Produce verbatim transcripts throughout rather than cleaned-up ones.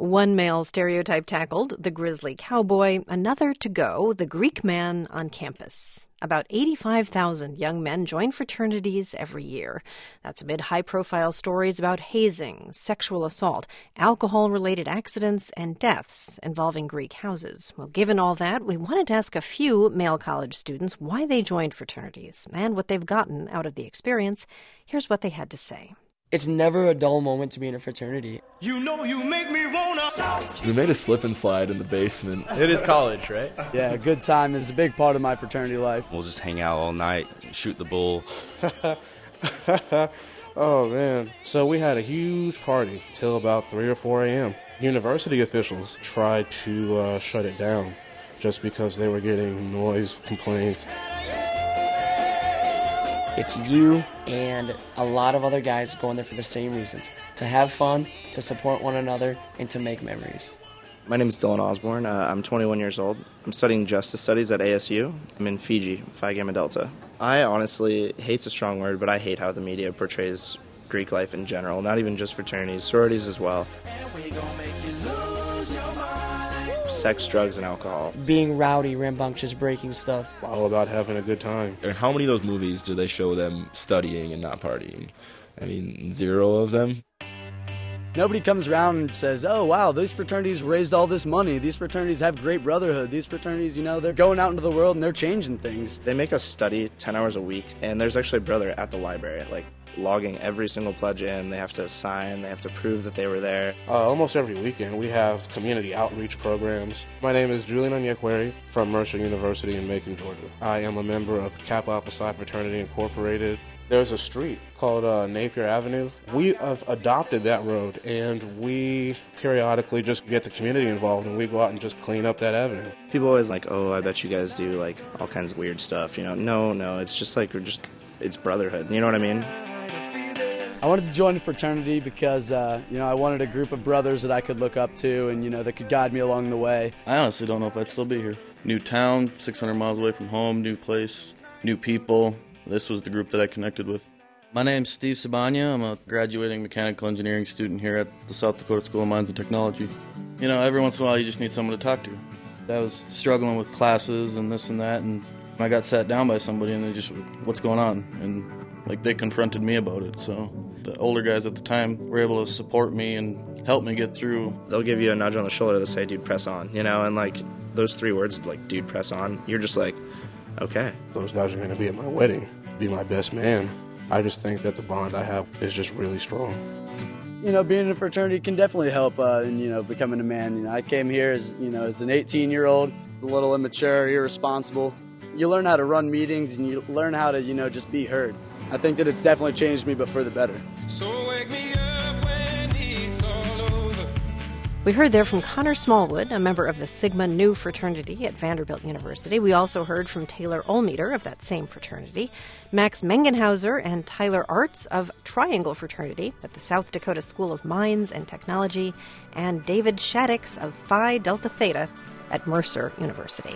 One male stereotype tackled, the grizzly cowboy. Another to go, the Greek man on campus. About eighty-five thousand young men join fraternities every year. That's amid high-profile stories about hazing, sexual assault, alcohol-related accidents, and deaths involving Greek houses. Well, given all that, we wanted to ask a few male college students why they joined fraternities and what they've gotten out of the experience. Here's what they had to say. It's never a dull moment to be in a fraternity. You know you make me wanna shout. We made a slip and slide in the basement. It is college, right? Yeah, a good time is a big part of my fraternity life. We'll just hang out all night, shoot the bull. Oh, man. So we had a huge party till about three or four a.m. University officials tried to uh, shut it down just because they were getting noise complaints. It's you and a lot of other guys going there for the same reasons. To have fun, to support one another, and to make memories. My name is Dylan Osborne. Uh, I'm twenty-one years old. I'm studying Justice Studies at A S U. I'm in Fiji, Phi Gamma Delta. I honestly, hate's a strong word, but I hate how the media portrays Greek life in general, not even just fraternities, sororities as well. Sex, drugs, and alcohol. Being rowdy, rambunctious, breaking stuff. All about having a good time. And how many of those movies do they show them studying and not partying? I mean, zero of them. Nobody comes around and says, oh, wow, these fraternities raised all this money. These fraternities have great brotherhood. These fraternities, you know, they're going out into the world and they're changing things. They make us study ten hours a week, and there's actually a brother at the library, like, logging every single pledge in. They have to sign. They have to prove that they were there. Uh, almost every weekend, we have community outreach programs. My name is Julian Onyekwere from Mercer University in Macon, Georgia. I am a member of Kappa Alpha Psi Fraternity Incorporated. There's a street called uh, Napier Avenue. We have adopted that road, and we periodically just get the community involved, and we go out and just clean up that avenue. People always like, oh, I bet you guys do, like, all kinds of weird stuff. You know, no, no, it's just like, we're just, it's brotherhood. You know what I mean? I wanted to join a fraternity because, uh, you know, I wanted a group of brothers that I could look up to and, you know, that could guide me along the way. I honestly don't know if I'd still be here. New town, six hundred miles away from home, new place, new people. This was the group that I connected with. My name's Steve Sabanya. I'm a graduating mechanical engineering student here at the South Dakota School of Mines and Technology. You know, every once in a while you just need someone to talk to. I was struggling with classes and this and that, and I got sat down by somebody and they just, what's going on? And, like, they confronted me about it, so the older guys at the time were able to support me and help me get through. They'll give you a nudge on the shoulder to say, dude, press on, you know, and, like, those three words, like, dude, press on, you're just like, okay. Those guys are going to be at my wedding, be my best man. I just think that the bond I have is just really strong. You know, being in a fraternity can definitely help uh, in, you know, becoming a man. You know, I came here as, you know, as an eighteen-year-old, a little immature, irresponsible. You learn how to run meetings and you learn how to, you know, just be heard. I think that it's definitely changed me, but for the better. So wake me up when it's all over. We heard there from Connor Smallwood, a member of the Sigma Nu fraternity at Vanderbilt University. We also heard from Taylor Olmeter of that same fraternity, Max Mengenhauser and Tyler Arts of Triangle Fraternity at the South Dakota School of Mines and Technology, and David Shaddix of Phi Delta Theta at Mercer University.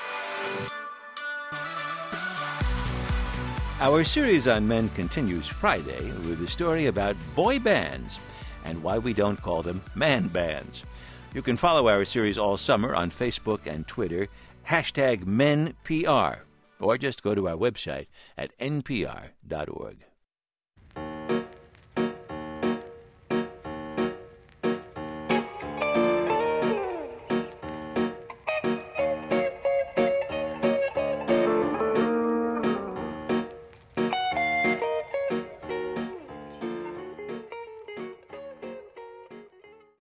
Our series on men continues Friday with a story about boy bands and why we don't call them man bands. You can follow our series all summer on Facebook and Twitter, hashtag MenPR, or just go to our website at N P R dot org.